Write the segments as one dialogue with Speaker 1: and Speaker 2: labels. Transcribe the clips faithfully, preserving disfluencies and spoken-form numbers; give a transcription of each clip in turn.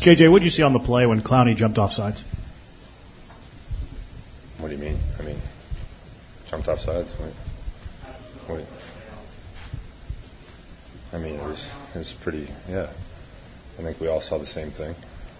Speaker 1: J J, what did you see on the play when Clowney jumped off sides?
Speaker 2: What do you mean? I mean, jumped off sides? What, what, I mean, it was, it was pretty, yeah. I think we all saw the same thing.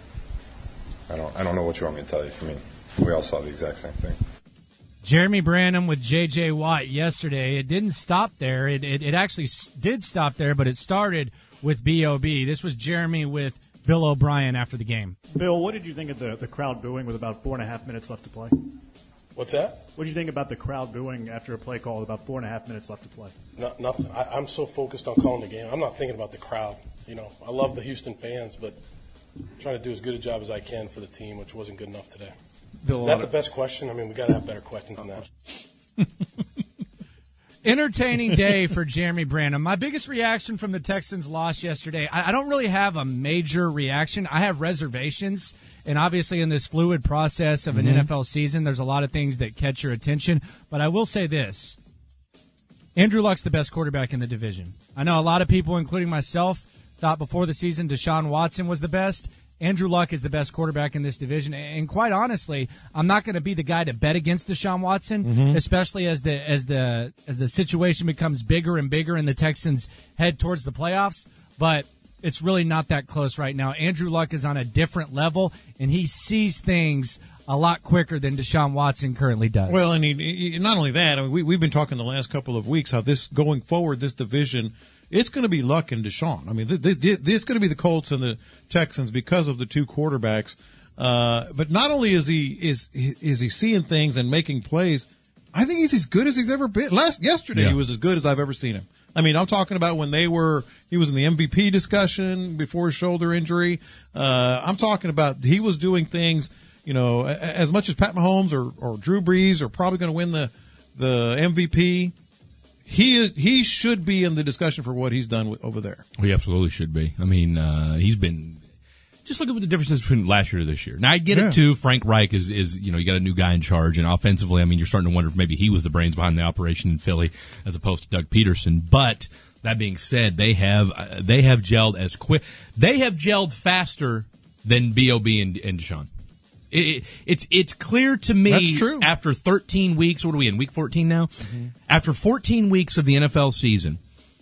Speaker 2: I don't I don't know what you want me to tell you. I mean, we all saw the exact same thing.
Speaker 3: Jeremy Branham with J J. Watt yesterday. It didn't stop there. It, it, it actually did stop there, but it started with B O B. This was Jeremy with Bill O'Brien after the game.
Speaker 1: Bill, what did you think of the, the crowd booing with about four and a half minutes left to play?
Speaker 4: What's that?
Speaker 1: What did you think about the crowd booing after a play call with about four and a half minutes left to play?
Speaker 4: No, nothing. I, I'm so focused on calling the game. I'm not thinking about the crowd. You know, I love the Houston fans, but I'm trying to do as good a job as I can for the team, which wasn't good enough today.
Speaker 1: Bill,
Speaker 4: Is that the best question? I mean, we got to have better questions than that.
Speaker 3: Entertaining day for Jeremy Branham. My biggest reaction from the Texans' loss yesterday, I, I don't really have a major reaction. I have reservations, and obviously in this fluid process of an mm-hmm. N F L season, there's a lot of things that catch your attention. But I will say this. Andrew Luck's the best quarterback in the division. I know a lot of people, including myself, thought before the season Deshaun Watson was the best. Andrew Luck is the best quarterback in this division, and quite honestly, I'm not going to be the guy to bet against Deshaun Watson, mm-hmm. especially as the as the as the situation becomes bigger and bigger and the Texans head towards the playoffs. But it's really not that close right now. Andrew Luck is on a different level, and he sees things a lot quicker than Deshaun Watson currently does.
Speaker 5: Well, and he, he, not only that, I mean, we, we've been talking the last couple of weeks how this going forward, this division. It's going to be Luck and Deshaun. I mean, this, this, this is going to be the Colts and the Texans because of the two quarterbacks. Uh, but not only is he is is he seeing things and making plays, I think he's as good as he's ever been. Last yesterday, yeah. he was as good as I've ever seen him. I mean, I'm talking about when they were he was in the M V P discussion before his shoulder injury. Uh, I'm talking about he was doing things. You know, as much as Pat Mahomes or, or Drew Brees are probably going to win the the M V P. He he should be in the discussion for what he's done with, over there.
Speaker 6: He absolutely should be. I mean, uh, he's been just look at what the differences between last year to this year. Now I get yeah. it too. Frank Reich is is you know you got a new guy in charge, and offensively, I mean, you're starting to wonder if maybe he was the brains behind the operation in Philly as opposed to Doug Peterson. But that being said, they have uh, they have gelled as quick. They have gelled faster than B O B and, and Deshaun. It, it's it's clear to me
Speaker 5: That's true.
Speaker 6: After thirteen weeks, what are we in, week fourteen now? Mm-hmm. After fourteen weeks of the N F L season,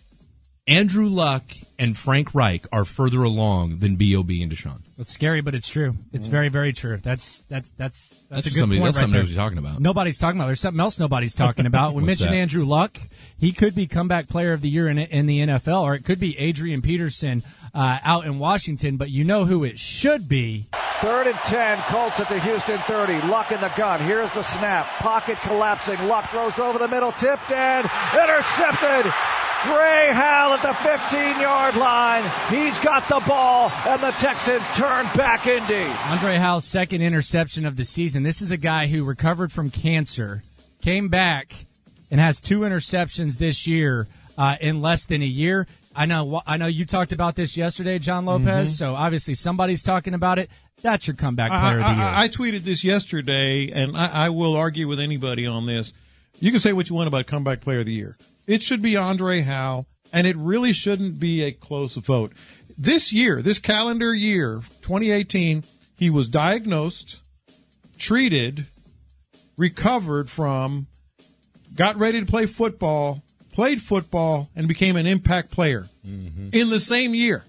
Speaker 6: Andrew Luck and Frank Reich are further along than B O B and Deshaun.
Speaker 3: It's scary, but it's true. It's mm-hmm. very, very true. That's that's that's that's, that's a good
Speaker 6: something,
Speaker 3: point
Speaker 6: that's
Speaker 3: right
Speaker 6: something
Speaker 3: there.
Speaker 6: nobody's talking about.
Speaker 3: Nobody's talking about. There's something else nobody's talking about. We mentioned
Speaker 6: that?
Speaker 3: Andrew Luck. He could be comeback player of the year in in the N F L, or it could be Adrian Peterson uh, out in Washington. But you know who it should be.
Speaker 7: Third and ten, Colts at the Houston thirty. Luck in the gun. Here's the snap. Pocket collapsing. Luck throws over the middle, tipped and intercepted. Dre Howell at the fifteen-yard line. He's got the ball, and the Texans turn back Indy.
Speaker 3: Andre Howell's second interception of the season. This is a guy who recovered from cancer, came back, and has two interceptions this year uh, in less than a year. I know I know you talked about this yesterday, John Lopez, mm-hmm. so obviously somebody's talking about it. That's your comeback player
Speaker 5: I,
Speaker 3: of the year.
Speaker 5: I, I tweeted this yesterday, and I, I will argue with anybody on this. You can say what you want about comeback player of the year. It should be Andre Howell, and it really shouldn't be a close vote. This year, this calendar year, twenty eighteen, he was diagnosed, treated, recovered from, got ready to play football, played football, and became an impact player mm-hmm. in the same year.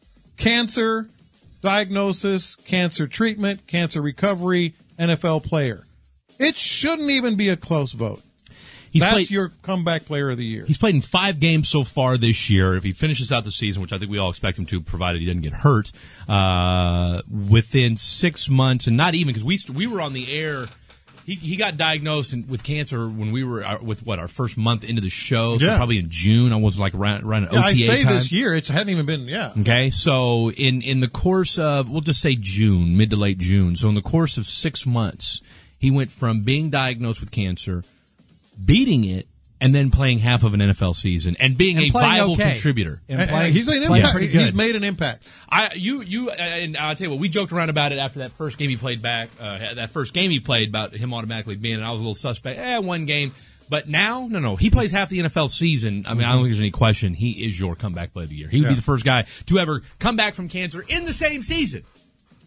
Speaker 5: Cancer diagnosis, cancer treatment, cancer recovery, N F L player. It shouldn't even be a close vote.
Speaker 6: He's
Speaker 5: That's
Speaker 6: played,
Speaker 5: your comeback player of the year.
Speaker 6: He's played in five games so far this year. If he finishes out the season, which I think we all expect him to, provided he doesn't get hurt, uh, within six months, and not even, because we we were on the air. He he got diagnosed in, with cancer when we were, uh, with what, our first month into the show, so
Speaker 5: yeah.
Speaker 6: probably in June. I was like around, around an
Speaker 5: yeah,
Speaker 6: O T A
Speaker 5: I say
Speaker 6: time.
Speaker 5: this year, it hadn't even been, yeah.
Speaker 6: Okay, so in, in the course of, we'll just say June, mid to late June, so in the course of six months, he went from being diagnosed with cancer, beating it, and then playing half of an N F L season and being
Speaker 3: and
Speaker 6: a viable
Speaker 3: okay.
Speaker 6: contributor.
Speaker 3: And
Speaker 5: playing, he's an impact. He's made an impact.
Speaker 6: I you you and I'll tell you what, we joked around about it after that first game he played back. Uh, that first game he played about him automatically being, and I was a little suspect. Eh, one game. But now, no, no, he plays half the N F L season. I mean, mm-hmm. I don't think there's any question. He is your comeback player of the year. He would yeah. be the first guy to ever come back from cancer in the same season.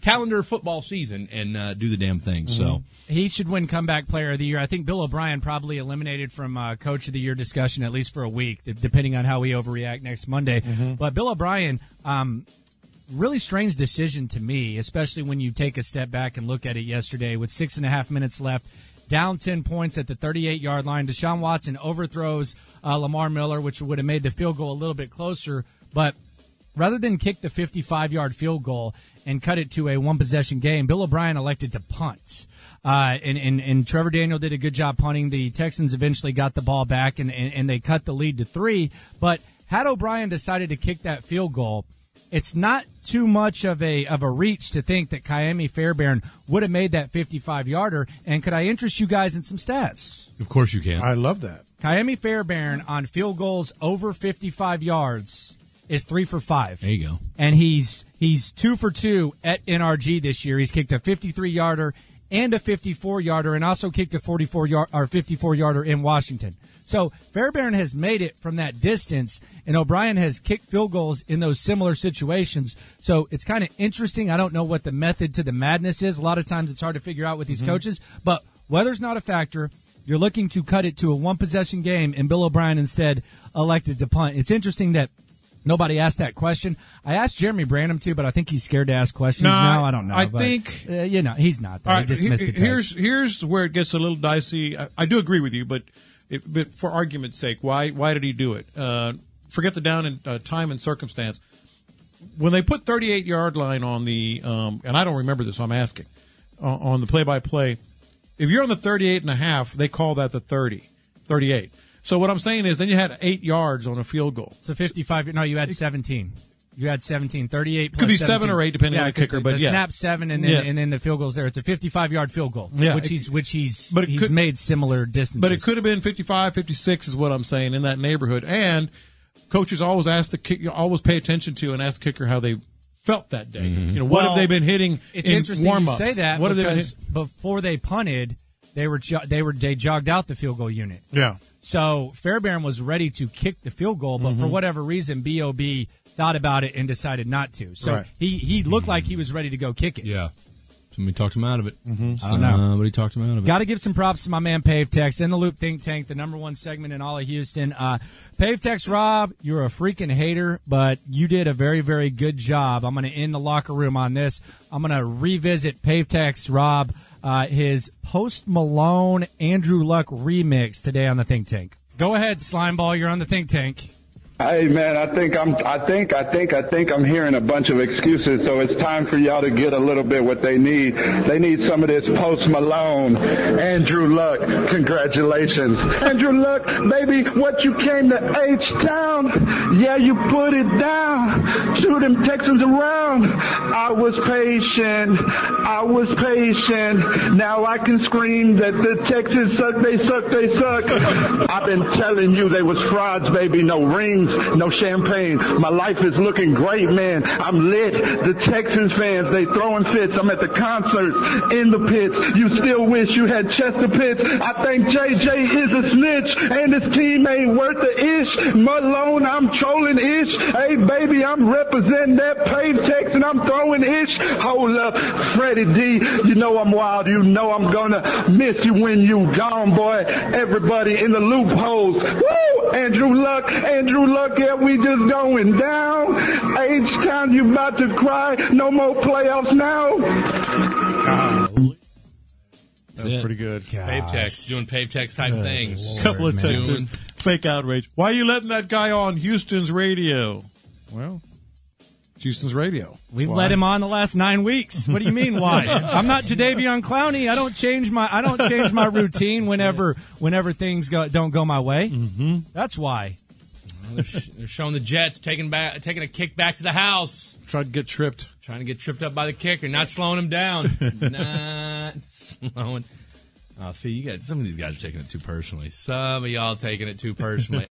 Speaker 6: calendar football season and uh, do the damn thing. So
Speaker 3: he should win comeback player of the year. I think Bill O'Brien probably eliminated from uh, coach of the year discussion at least for a week, depending on how we overreact next Monday. Mm-hmm. But Bill O'Brien, um, really strange decision to me, especially when you take a step back and look at it yesterday with six and a half minutes left. Down ten points at the thirty-eight-yard line. Deshaun Watson overthrows uh, Lamar Miller, which would have made the field goal a little bit closer. But rather than kick the fifty-five-yard field goal and cut it to a one-possession game, Bill O'Brien elected to punt. Uh, and, and, and Trevor Daniel did a good job punting. The Texans eventually got the ball back, and, and, and they cut the lead to three. But had O'Brien decided to kick that field goal, it's not too much of a of a reach to think that Ka'imi Fairbairn would have made that fifty-five-yarder. And could I interest you guys in some stats?
Speaker 6: of course you can.
Speaker 5: I love that.
Speaker 3: Ka'imi Fairbairn on field goals over fifty-five yards is three for five.
Speaker 6: There you go.
Speaker 3: And he's he's two for two at N R G this year. He's kicked a fifty-three-yarder and a fifty-four-yarder, and also kicked a forty-four-yard or fifty-four-yarder in Washington. So Fairbairn has made it from that distance, and O'Brien has kicked field goals in those similar situations. So it's kind of interesting. I don't know what the method to the madness is. A lot of times it's hard to figure out with these mm-hmm. coaches, but weather's not a factor. You're looking to cut it to a one-possession game, and Bill O'Brien instead elected to punt. It's interesting that nobody asked that question. I asked Jeremy Branham too, but I think he's scared to ask questions
Speaker 5: no,
Speaker 3: now. I don't know.
Speaker 5: I
Speaker 3: but,
Speaker 5: think
Speaker 3: uh, you know he's not. Though.
Speaker 5: All right,
Speaker 3: he just
Speaker 5: he,
Speaker 3: missed the text.
Speaker 5: here's here's where it gets a little dicey. I, I do agree with you, but, it, but for argument's sake, why why did he do it? Uh, forget the down in uh, time and circumstance. When they put thirty-eight-yard line on the, um, and I don't remember this, so I'm asking, uh, on the play-by-play, if you're on the thirty-eight and a half, they call that the thirty, thirty-eight. So what I'm saying is then you had eight yards on a field goal.
Speaker 3: It's a fifty-five. No, you had seventeen. You had seventeen. thirty-eight plus
Speaker 5: could be
Speaker 3: seventeen.
Speaker 5: seven or eight depending
Speaker 3: yeah,
Speaker 5: on the kicker,
Speaker 3: the,
Speaker 5: but
Speaker 3: the
Speaker 5: yeah.
Speaker 3: snap seven and then
Speaker 5: yeah.
Speaker 3: and then the field goal's there. It's a fifty-five-yard field goal,
Speaker 5: yeah.
Speaker 3: which he's which he's
Speaker 5: but
Speaker 3: he's
Speaker 5: could,
Speaker 3: made similar distances.
Speaker 5: But it could have been fifty-five, fifty-six is what I'm saying in that neighborhood. And coaches always ask the kick, always pay attention to and ask the kicker how they felt that day. Mm-hmm. You know, what
Speaker 3: well,
Speaker 5: have they been hitting?
Speaker 3: It's
Speaker 5: in
Speaker 3: interesting
Speaker 5: warm-ups?
Speaker 3: you say that
Speaker 5: what
Speaker 3: because
Speaker 5: have they been
Speaker 3: before they punted, they were jo- they were they jogged out the field goal unit.
Speaker 5: Yeah.
Speaker 3: So Fairbairn was ready to kick the field goal, but mm-hmm. for whatever reason, B O B thought about it and decided not to. So
Speaker 5: right.
Speaker 3: he, he looked like he was ready to go kick it.
Speaker 6: Yeah. Somebody talked him out of it.
Speaker 3: Mm-hmm. I don't know.
Speaker 6: Somebody talked him out of it.
Speaker 3: Got to give some props to my man Pave Tex in the Loop Think Tank, the number one segment in all of Houston. Uh, Pave Tex Rob, you're a freaking hater, but you did a very, very good job. I'm going to end the locker room on this. I'm going to revisit Pave Tex Rob, uh, his Post Malone Andrew Luck remix today on the Think Tank. Go ahead, Slimeball. You're on the Think Tank.
Speaker 8: Hey man, I think I'm, I think, I think, I think I'm hearing a bunch of excuses. So it's time for y'all to get a little bit what they need. They need some of this Post Malone, Andrew Luck. Congratulations, Andrew Luck, baby. What you came to H-Town? Yeah, you put it down. Shoot them Texans around. I was patient. I was patient. Now I can scream that the Texans suck. They suck. They suck. I've been telling you they was frauds, baby. No rings. No champagne. My life is looking great, man. I'm lit. The Texans fans, they throwing fits. I'm at the concerts, in the pits. You still wish you had Chester Pitts. I think J J is a snitch, and his team ain't worth the ish. Malone, I'm trolling ish. Hey, baby, I'm representing that Pave Tex, and I'm throwing ish. Hold up, Freddie D. You know I'm wild. You know I'm gonna miss you when you gone, boy. Everybody in the loopholes. Woo! Andrew Luck, Andrew Luck. Look, yeah, we just going down. H-Town, you about to cry. No more playoffs now.
Speaker 5: Golly. That was pretty good.
Speaker 6: Pave Tex, doing Pave Tex type
Speaker 5: Good
Speaker 6: things.
Speaker 5: A couple of texters, fake outrage. Why are you letting that guy on Houston's radio? Well, Houston's radio.
Speaker 3: We've
Speaker 5: why.
Speaker 3: let him on the last nine weeks. What do you mean why? I'm not Jadeveon Clowney. I don't change my I don't change my routine whenever whenever things go don't go my way.
Speaker 5: Mm-hmm.
Speaker 3: That's why.
Speaker 6: Well, they're, sh- they're showing the Jets taking back, taking a kick back to the house.
Speaker 5: Tried to get tripped.
Speaker 6: Trying to get tripped up by the kicker, not slowing him down. Not slowing. Oh, see, you got some of these guys are taking it too personally. Some of y'all taking it too personally.